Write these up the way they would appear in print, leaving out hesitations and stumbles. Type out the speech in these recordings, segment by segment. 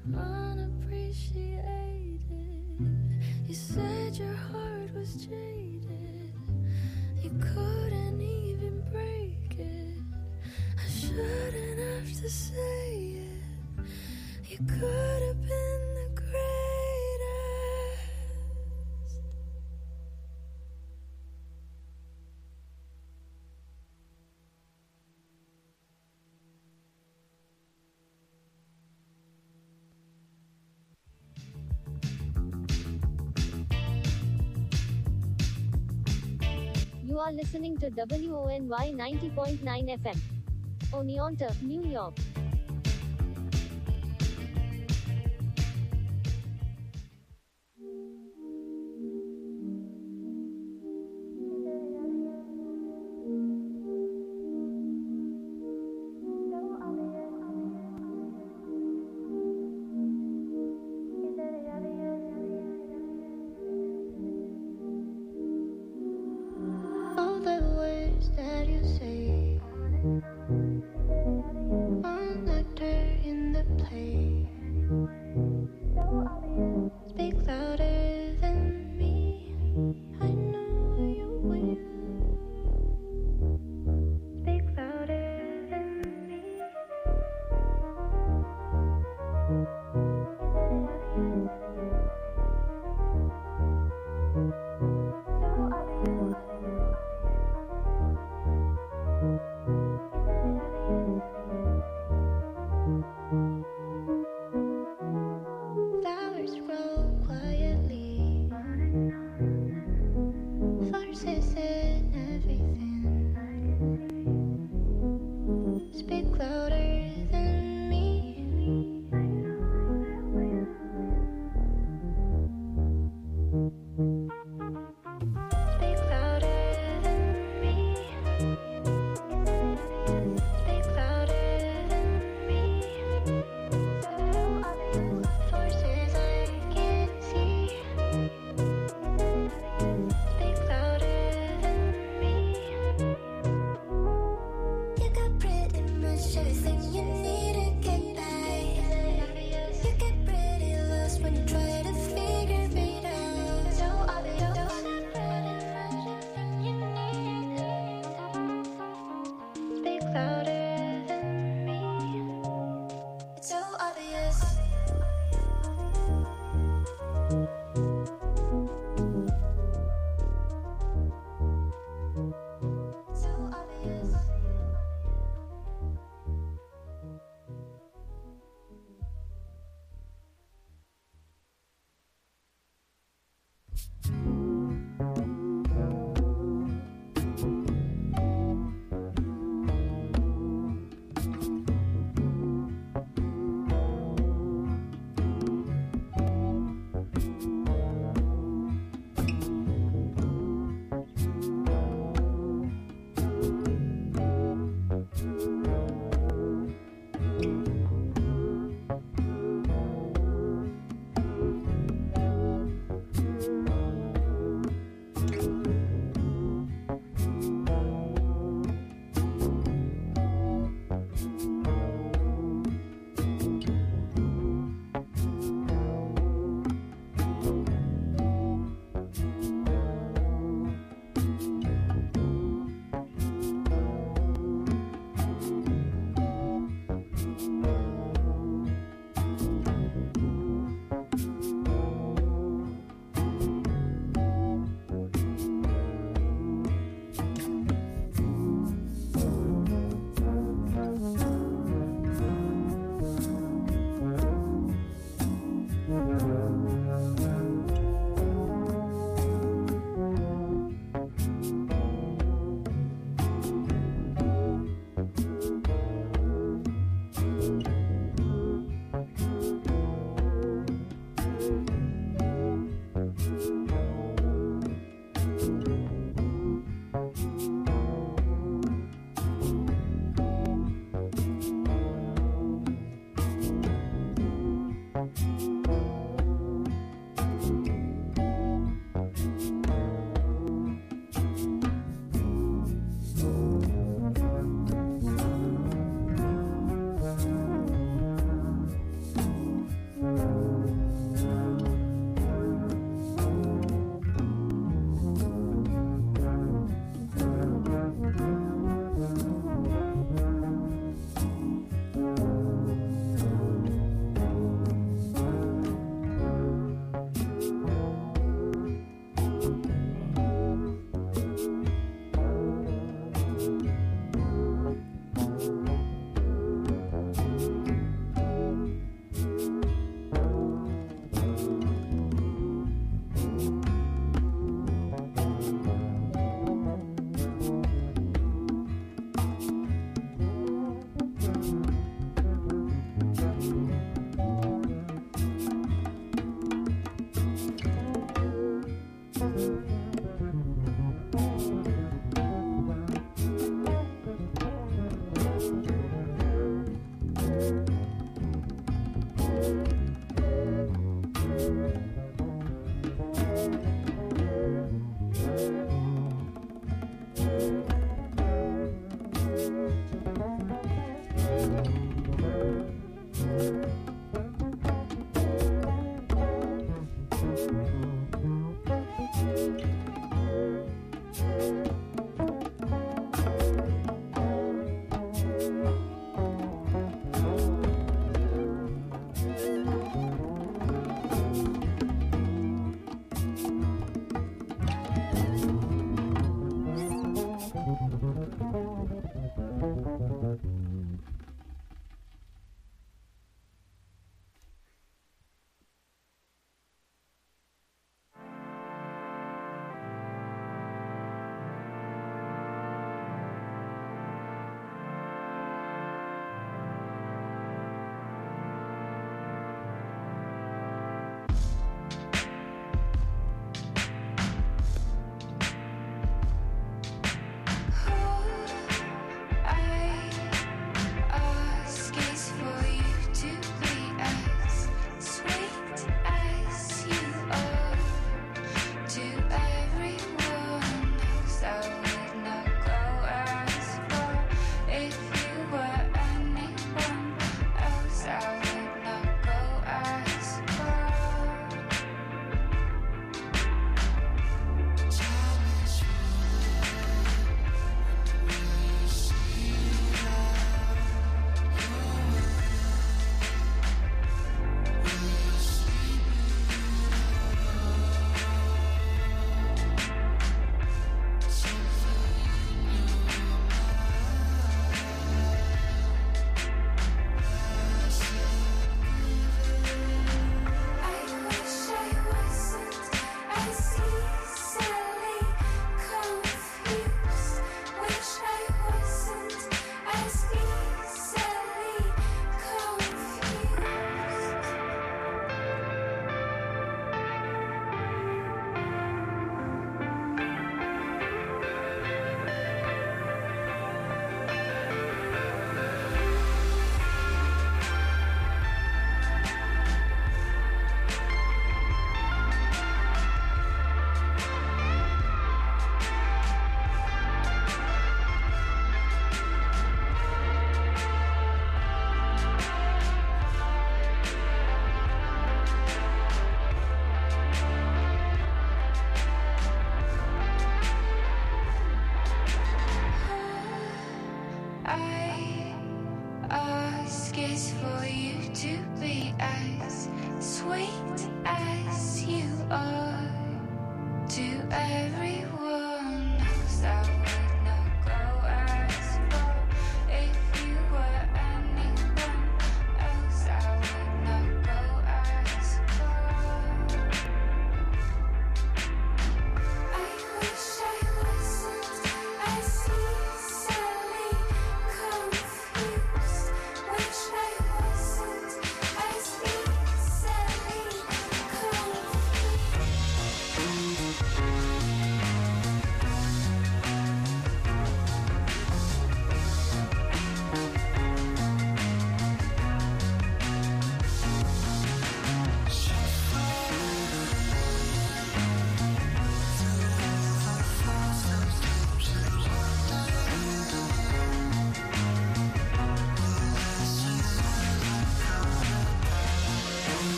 unappreciated. You said your heart was jaded. You couldn't even break it. I shouldn't have to say it. You could have been the greatest. You are listening to WONY 90.9 FM. Oneonta, New York. All the words that you say, one actor in the play, speak louder than me. I know you will. Speak louder than me. Flowers grow quietly, farces and everything. Speak louder than me.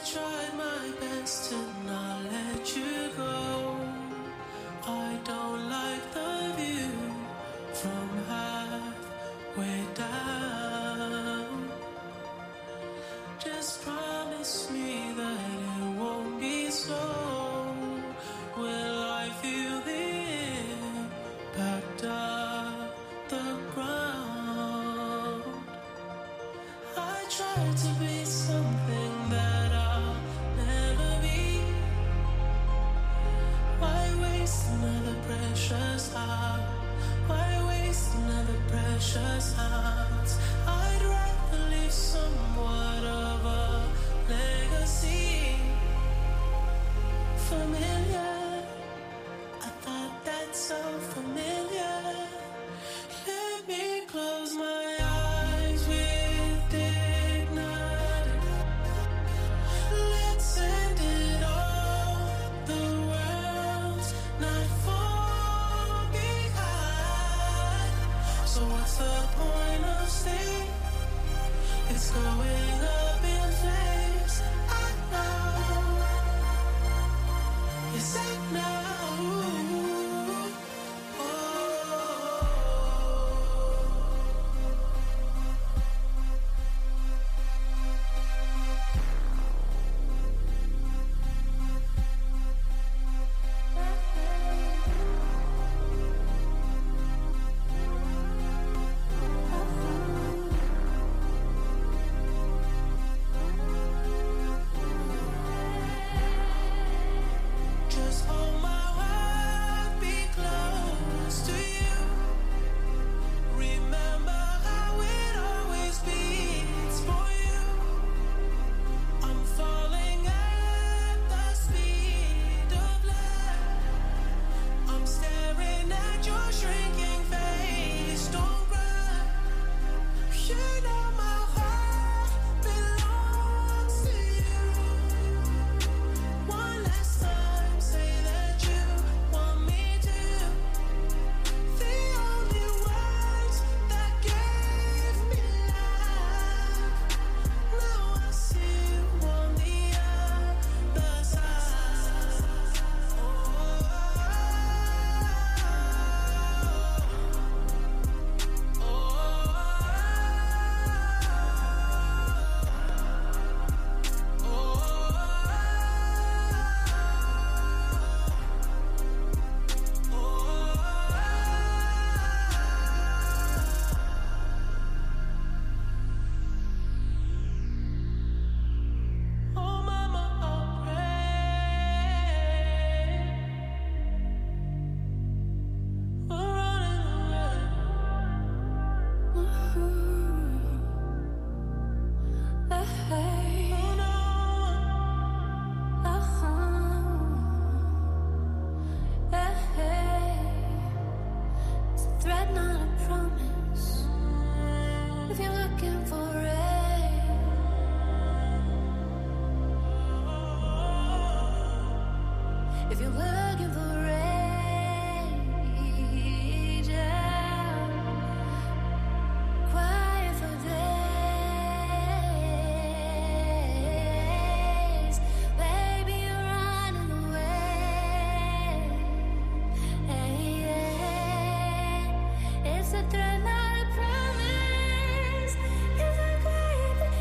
tried my best to not let you go. I don't like the view from halfway down. Just promise me that it won't be so. Will I feel the impact of the ground? I tried to be something that I'll never be. Why waste another precious heart? Why waste another precious heart? I'd rather leave somewhat of a legacy. Familiar, I thought that's so familiar. Let me close my eyes with dignity. Let's end it all. The world's not far behind. So what's the point of staying? It's going up in flames. I know. Yes, I know. Just hold my heart, be close to you. Remember how it always beats for you. I'm falling at the speed of light. I'm staring at your shrinking face. Don't cry. You know my heart belongs to you. One last time, say that you want me to. The only words that gave me life. Now I see you on the other side. Oh mama, I'll pray. We're running away. Oh no. It's a threat, not a promise. If you're looking for if you're looking for rage, quiet for days, baby, you're running away. It's a threat, not a promise. If I quiet for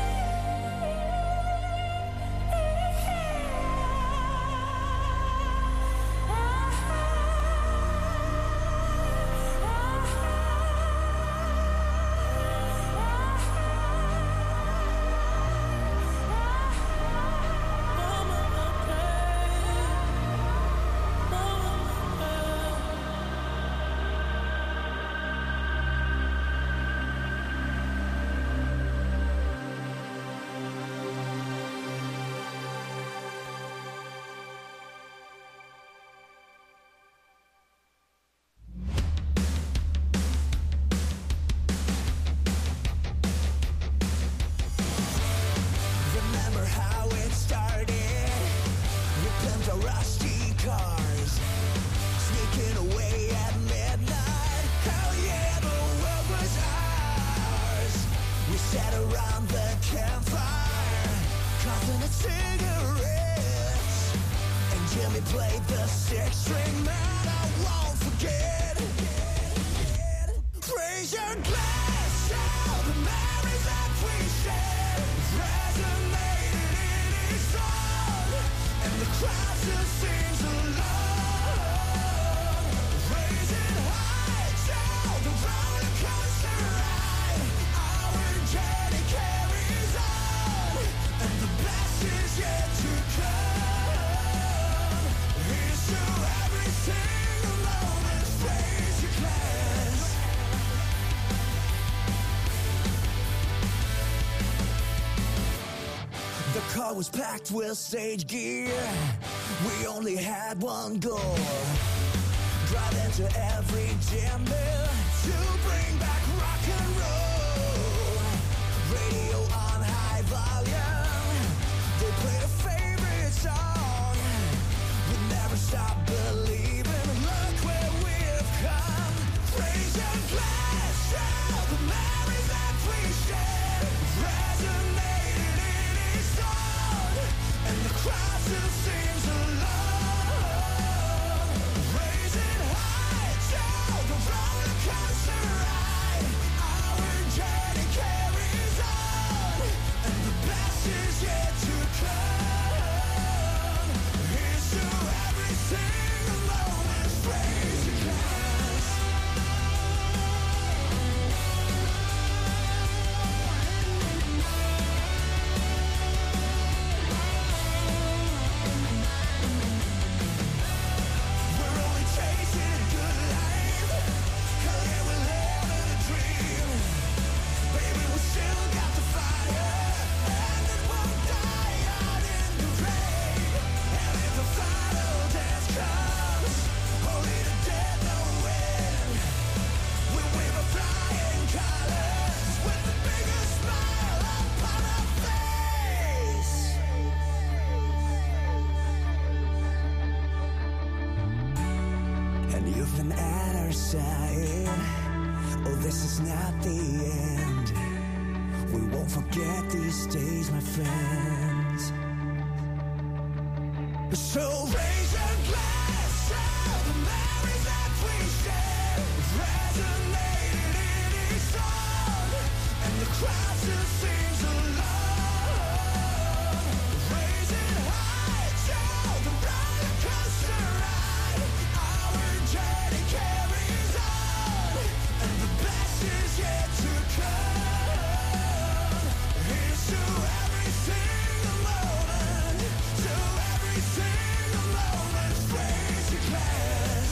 Remember how it started? We pimped our rusty cars, sneaking away at midnight. Hell yeah, the world was ours. We sat around the campfire, confident The car was packed with stage gear. We only had one goal. Drive into every jam there to bring back rock and roll. Radio on high volume. They played a favorite song. We never stop believing. Look where we've come. Raise your glass to the memories that we shared. Resonated in each song, and the crowd still sings along. Raising high to the roller coaster ride. Our journey carries on, and the best is yet to come. Here's to every single moment. Raise your glass. We're only chasing a good life. Hell yeah, we're living a dream. Baby, we still got the fire, and it won't die out in the rain. And if the final dance comes, only the dead know when. We wave our flying colors with the biggest smile upon our face. And you've been at our side. Oh, this is not the end. We won't forget these days, my friends. So raise your glass to the memories that we shared. Resonated in each song, and the crowd still sings along. Raising high to the roller coaster ride. Our journey carries on, and the best is yet to come. Here's to every single moment, to every single moment. Raise your glass.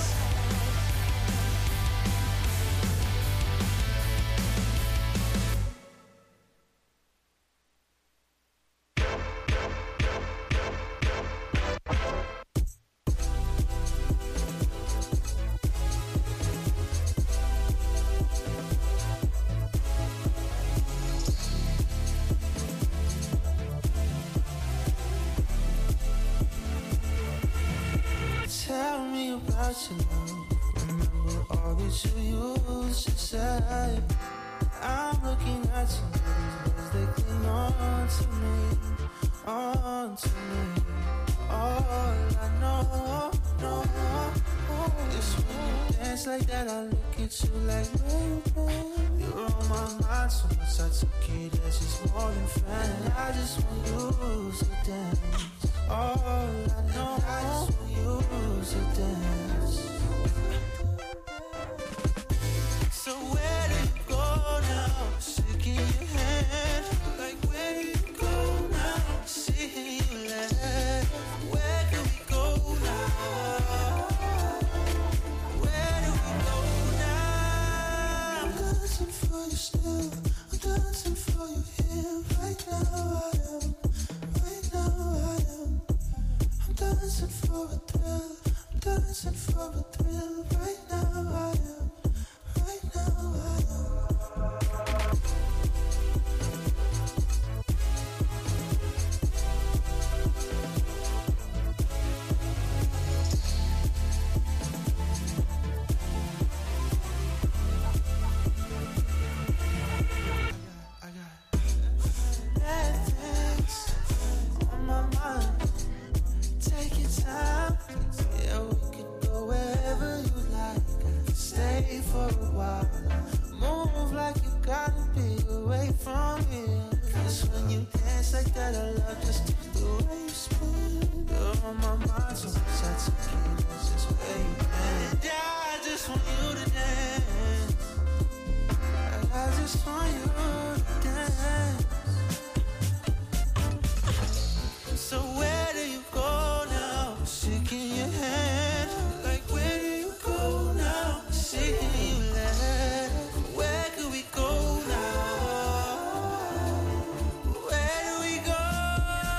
Tell me about your love. Remember all that you used to say. I'm looking at your knees as they cling on to me, on to me. All I know is when you dance like that, I look at you like, baby, you're on my mind so much I took it as just more than friend. I just want you to dance. All I know, I just want you to dance. So where do you go now? Shaking your hand. Like where do you go now? Seeing you laugh. Where can we go now? Where do we go now? I'm dancing for you still. I'm dancing for you here. Right now I am. Right now I am. I'm dancing for a thrill. I'm dancing for a thrill. Right now I am. Right now I am. I got bad things on my mind. Take your time. Yeah, we could go wherever you like. I could stay for a while. Move like you gotta be away from here. Cause when you dance like that, I love just the way you spin. You're on my mind so much I took it as just where you been. And I just want you to dance. I just want you to dance. So where do you go now? Shaking your hand. Like where do you go now? Seeing you laugh. Where could we go now? Where do we go?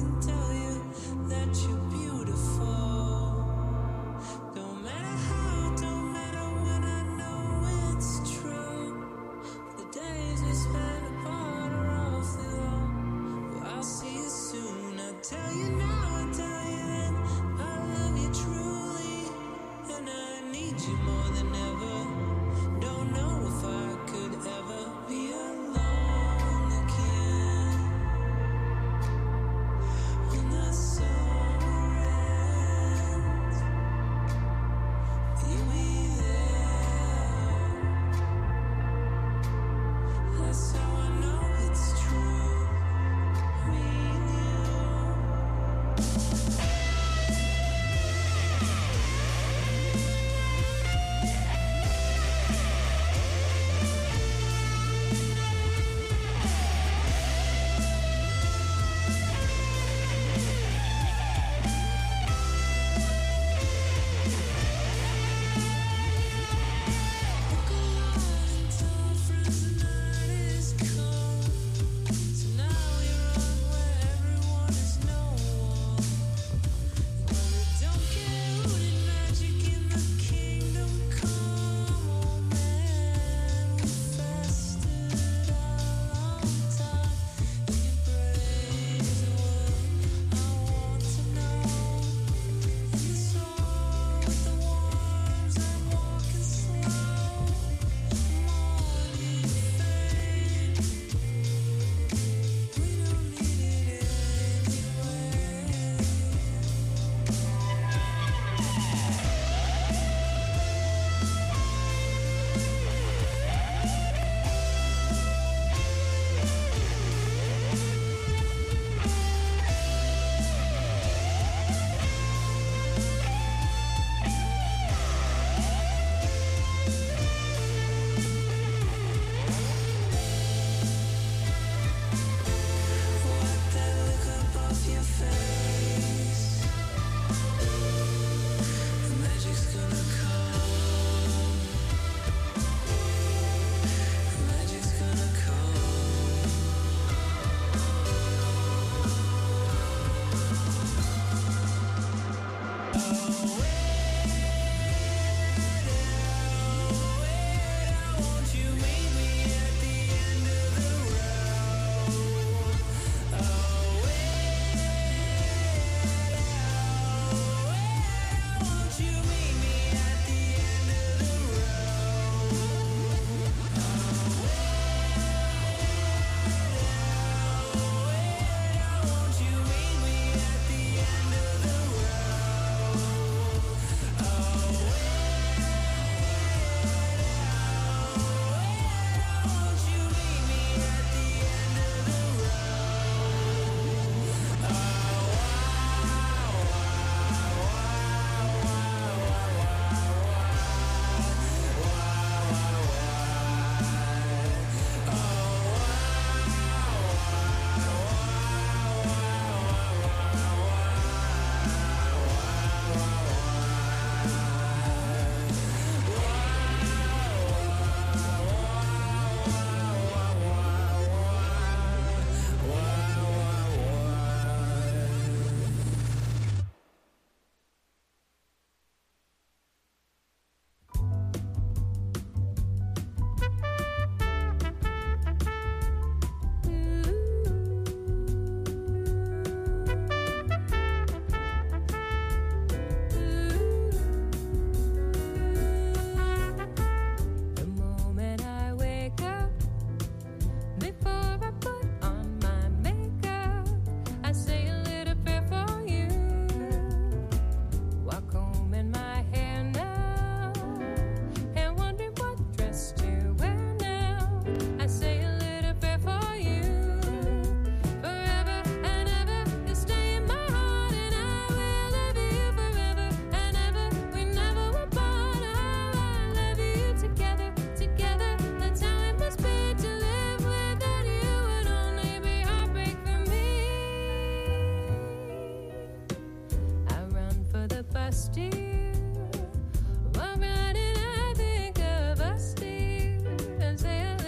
can tell you that you're beautiful. Don't matter how, don't matter when, I know it's true. The days we spend apart are awfully long. Well, I'll see you soon. I'll tell you now, I'll tell you then. I love you truly, and I need you more than ever. Don't know if I could ever be alone again. When the summer ends, you'll be there. That's how I know it's true. Me and you.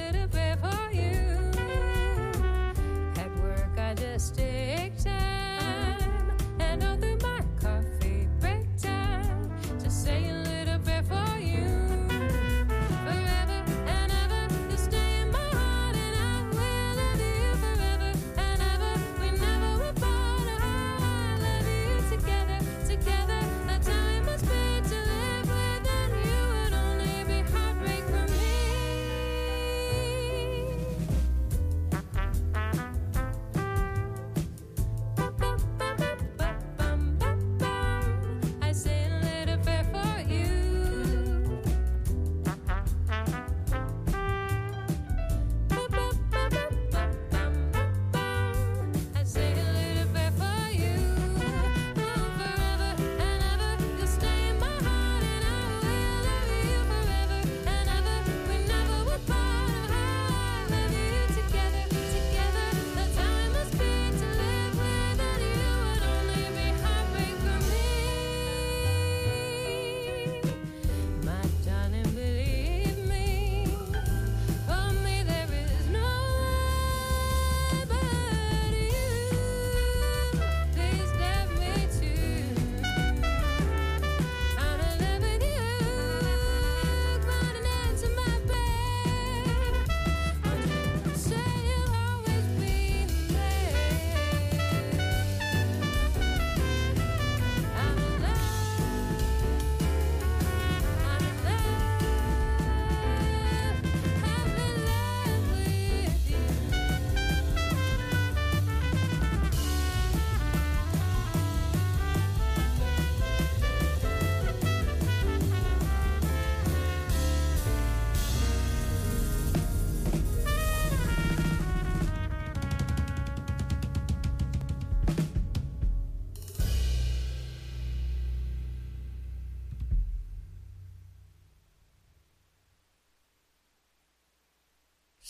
Just take time.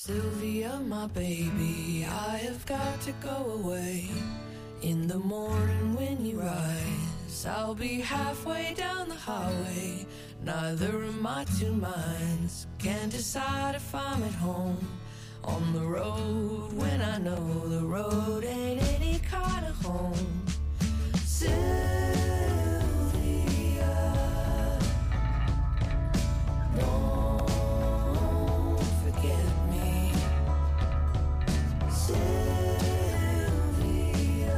Sylvia, my baby, I have got to go away. In the morning when you rise, I'll be halfway down the highway. Neither of my two minds can decide if I'm at home on the road when I know the road ain't any kind of home. Sylvia, don't forget me. Sylvia,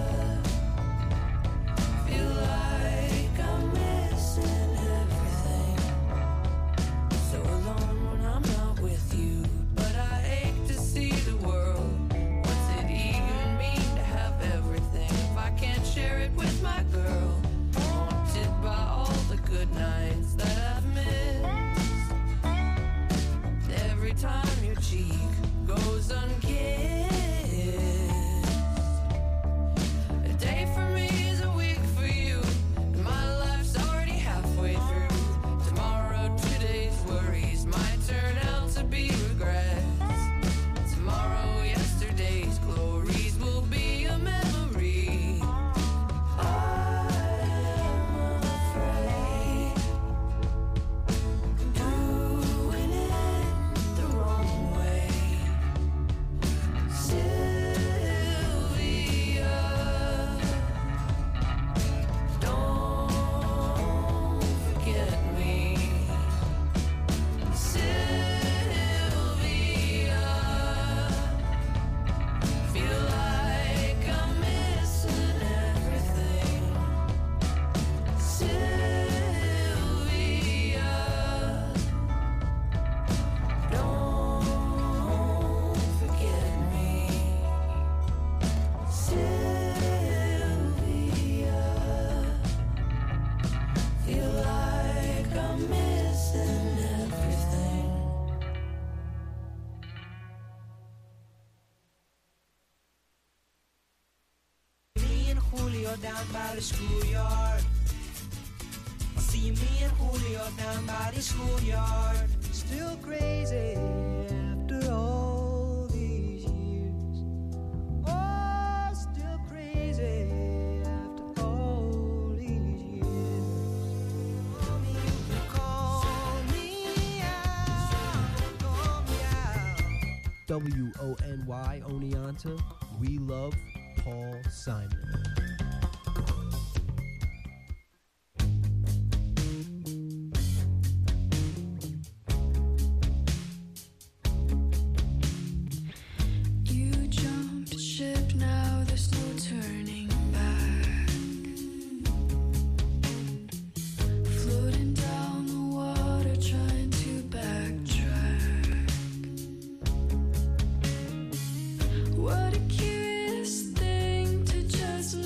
feel like I'm missing everything. So alone when I'm not with you, but I ache to see the world. What's it even mean to have everything if I can't share it with my girl? Haunted by all the good nights that I've missed. Every time your cheek goes unkissed. A day for me is a week for you, and my life's already halfway through. Tomorrow, today's worries might turn out to be regrets. Tomorrow, yesterday's glories will be a memory. I'm afraid doing it the wrong way. Sylvia, don't forget me. Sylvia, feel like I'm missing everything. Sylvia, don't forget me. Sylvia, feel like I'm missing everything. Me and Julio down by the schoolyard. I'll see me and Julio down by the schoolyard. Still crazy after all these years. Oh, still crazy after all these years. Call me out, call me out. WONY Oneonta, we love Paul Simon. You jumped ship, now there's no turning back. Floating down the water, trying to backtrack. What a curious thing to just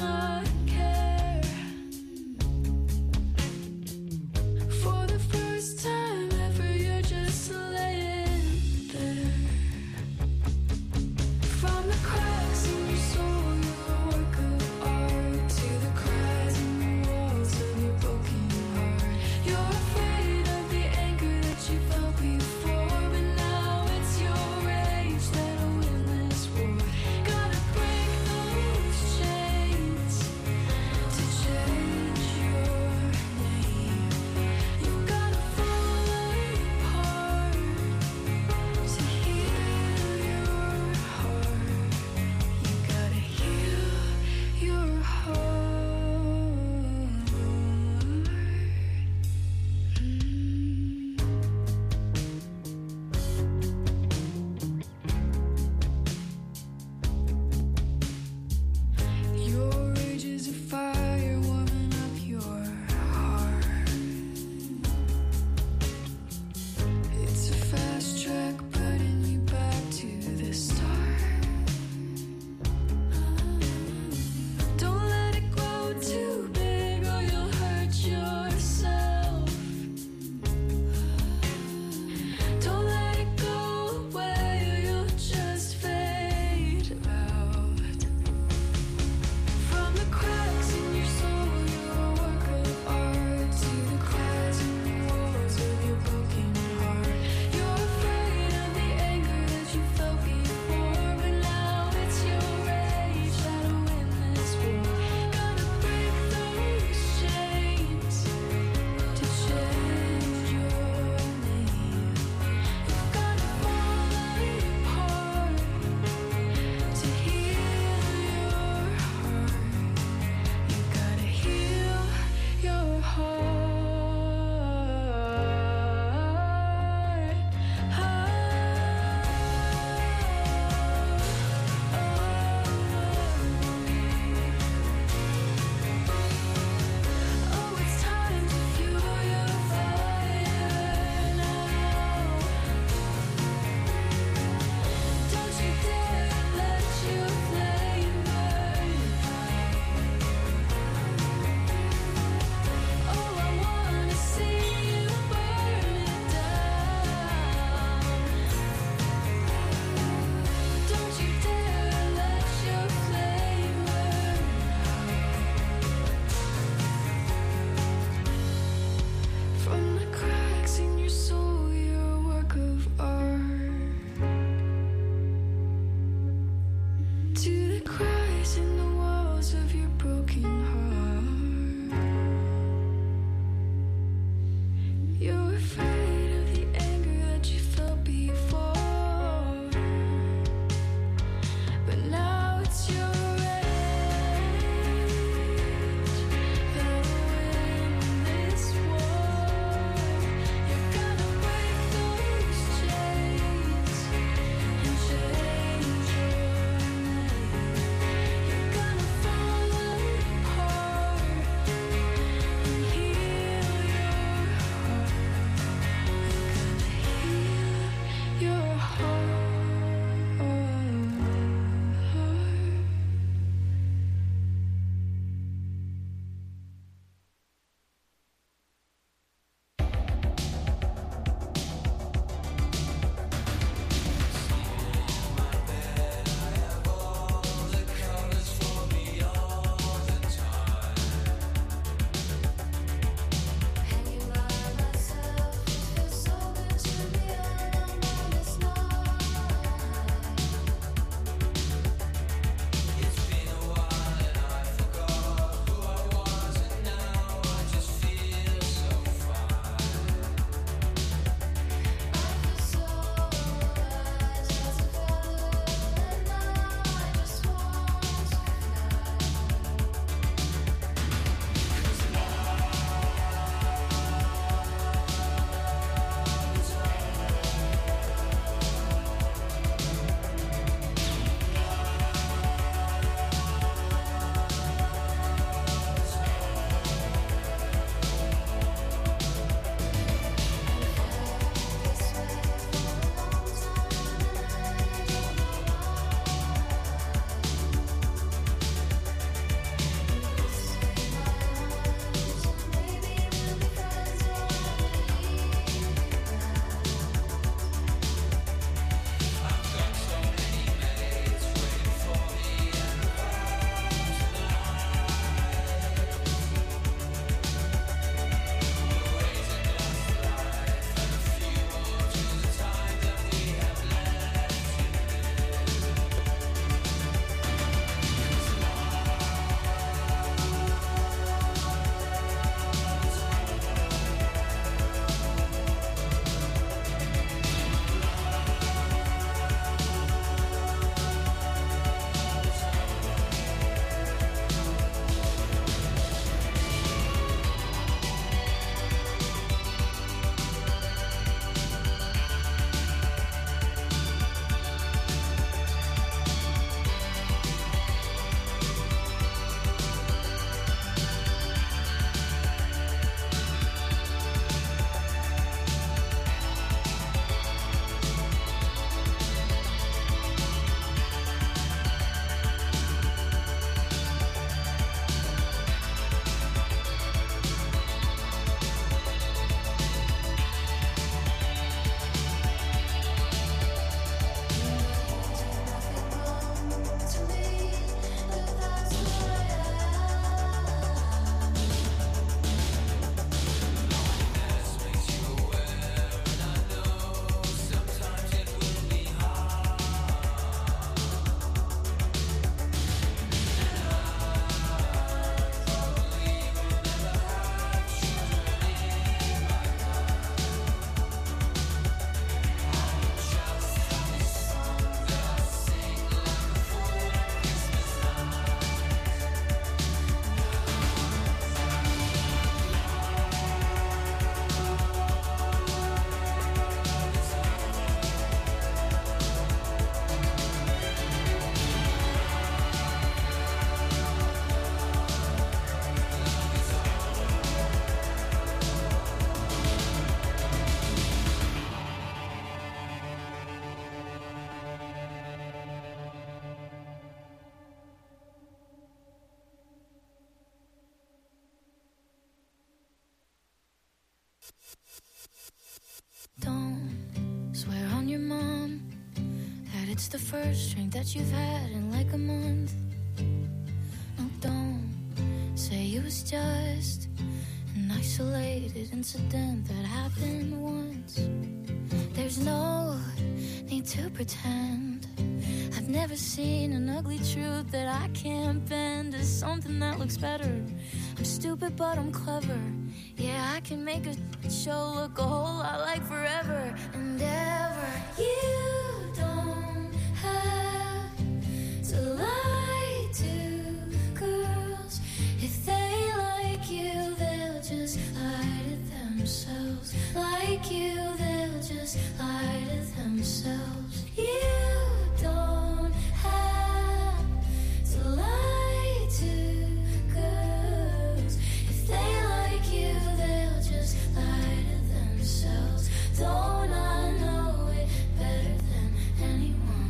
Don't swear on your mom that it's the first drink that you've had in like a month. No, don't say it was just an isolated incident that happened once. There's no need to pretend. I've never seen an ugly truth that I can't bend to something that looks better. I'm stupid, but I'm clever. Yeah, I can make a show look a whole lot like forever and ever. You don't have to lie to girls. If they like you, they'll just lie to themselves. Like you, they'll just lie to themselves. You don't have to lie to girls. If they like you, they'll just lie to themselves. Don't I know it better than anyone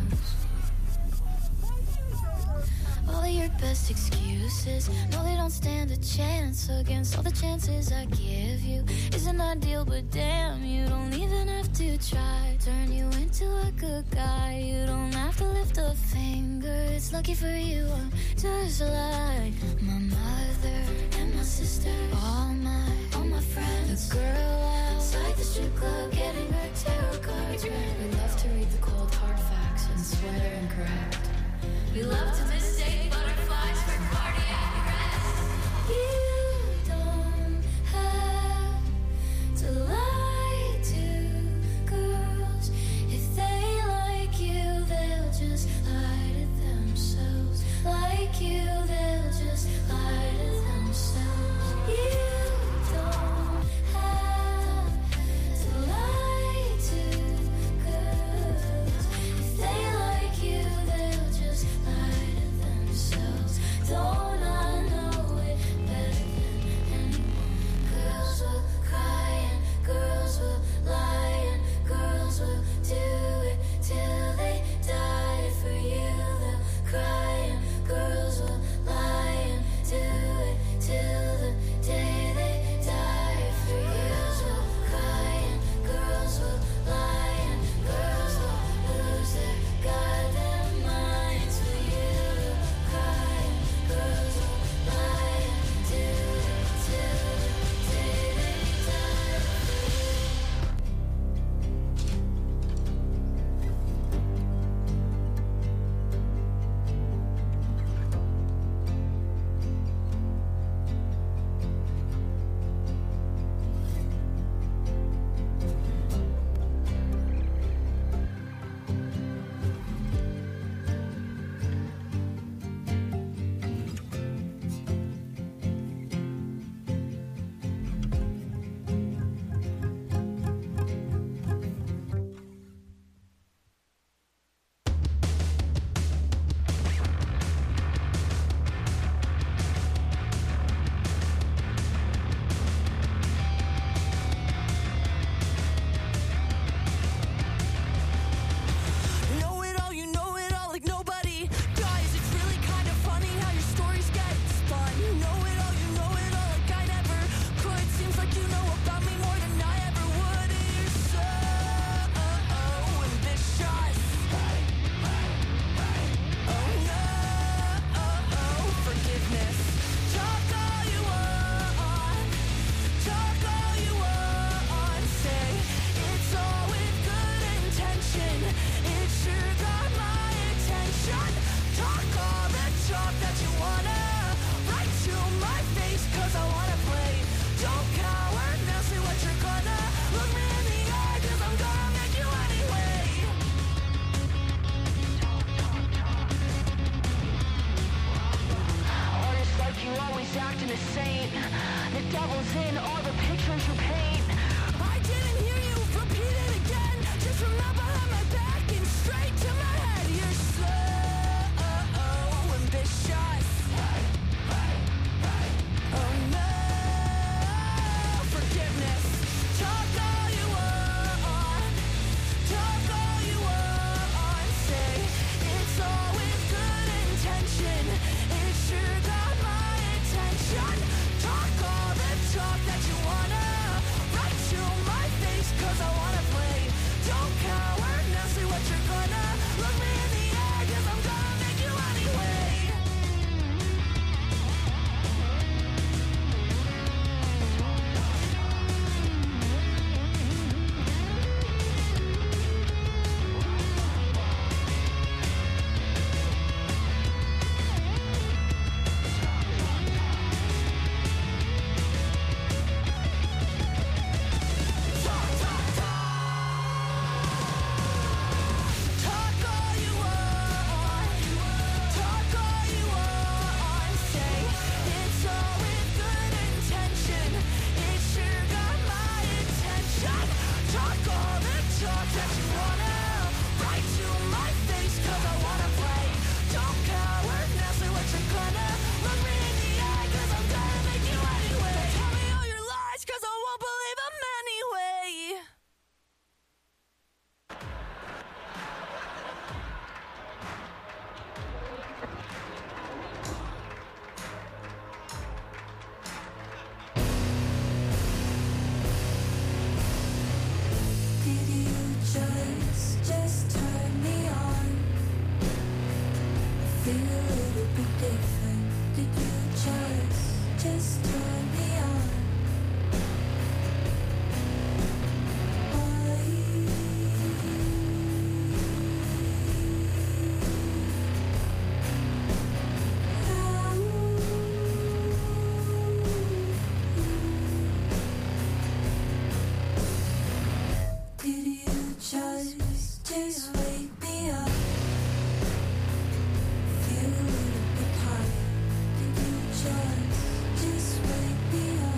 else? All of your best excuses, no, they don't stand a chance against all the chances I give you. Isn't ideal, but damn, you don't even have to try. Turn you into a good guy. You don't have to lift a finger. It's lucky for you, I'm just like my mother and my sister. All my friends. The girl outside the strip club getting her tarot cards read. We love to read the cold hard facts and swear incorrect. We love to mistake butterflies for cardiac arrest. You don't have to lie to girls. If they like you, they'll just lie to themselves. Like you, they'll just lie to themselves. You don't have to lie to girls. If they like you, they'll just lie to themselves. Don't I know it better than anyone? Girls will cry and girls will lie and girls will do it till they die for you. They'll cry and girls will lie and do it till the day they die for you. Girls will cry and girls will lie and girls will lose their goddamn minds for you. They'll cry and girls will lie and do it till the day they die for you. You know it all like nobody. Guys, it's really kind of funny how your stories get spun. You know it all like I never could. Seems like you know about me more than I ever would. And you're so ambitious. Oh no, forgiveness. Talk all you want. Talk all you want. Say it's all with good intention. It sure got my attention. Talk all the talk that you wanna. Right to my face, 'cause I wanna play. Don't cower, now say what you're gonna. Look me in the eye, 'cause I'm gonna make you anyway. Artists like you always acting a saint. The devil's in all the pictures you paint. I didn't hear you repeat it again. Just from out behind my back and straight to my head. You're so ambitious. Oh no, forgiveness. Talk all you want. Talk all you want. Say it's all with good intention. It sure got my attention. Talk all the talk that you wanna. be different? Did you just turn me on? Did you just wake me up? Feel a little bit high. Did you just wake me up?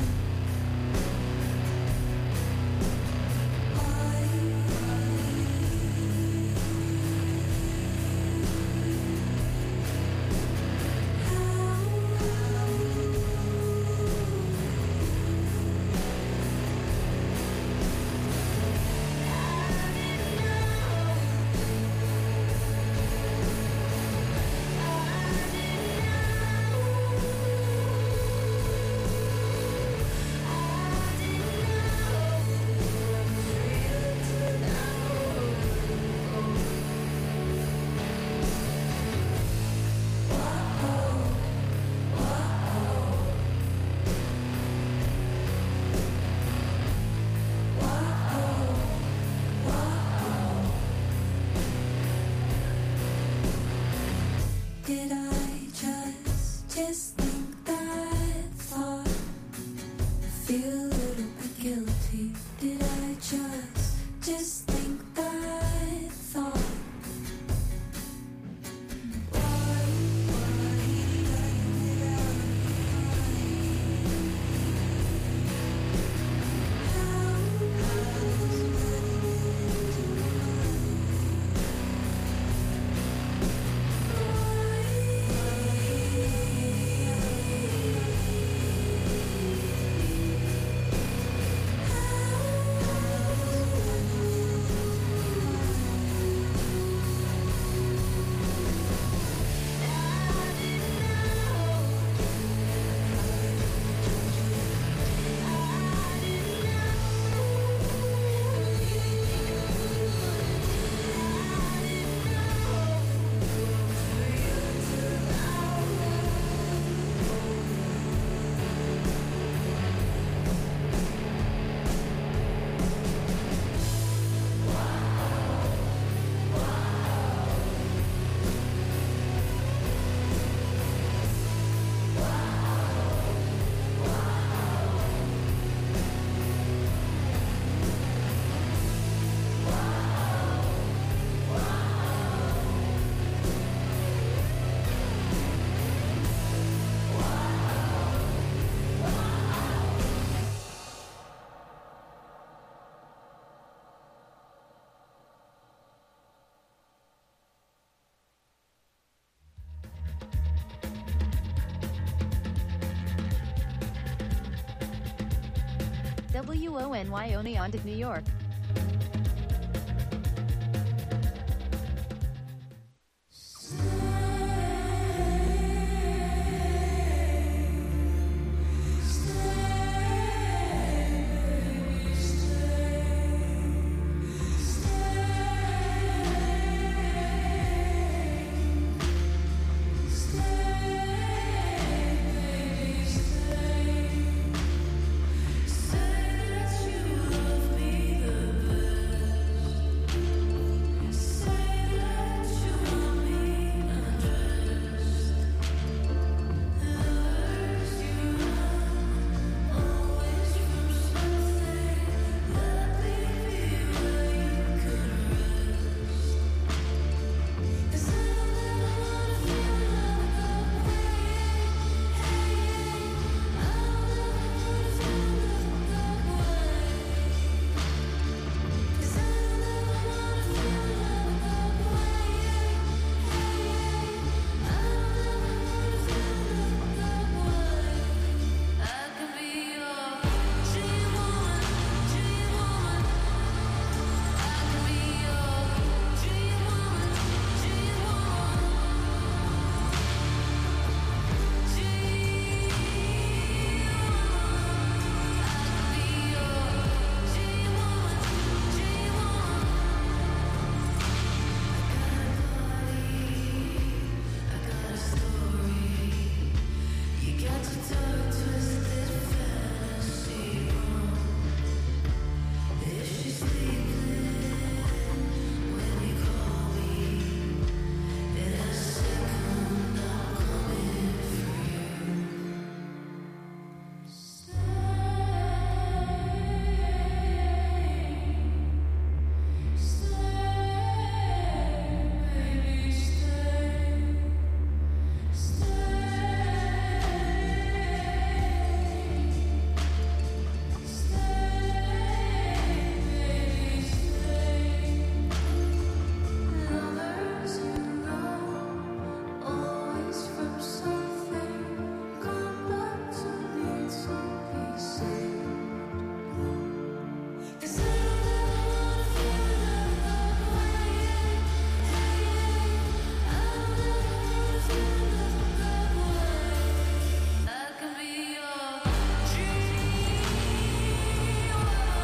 Did I just think that thought? Feel a little bit guilty. Did I just think that thought? WONY Oneonta, New York.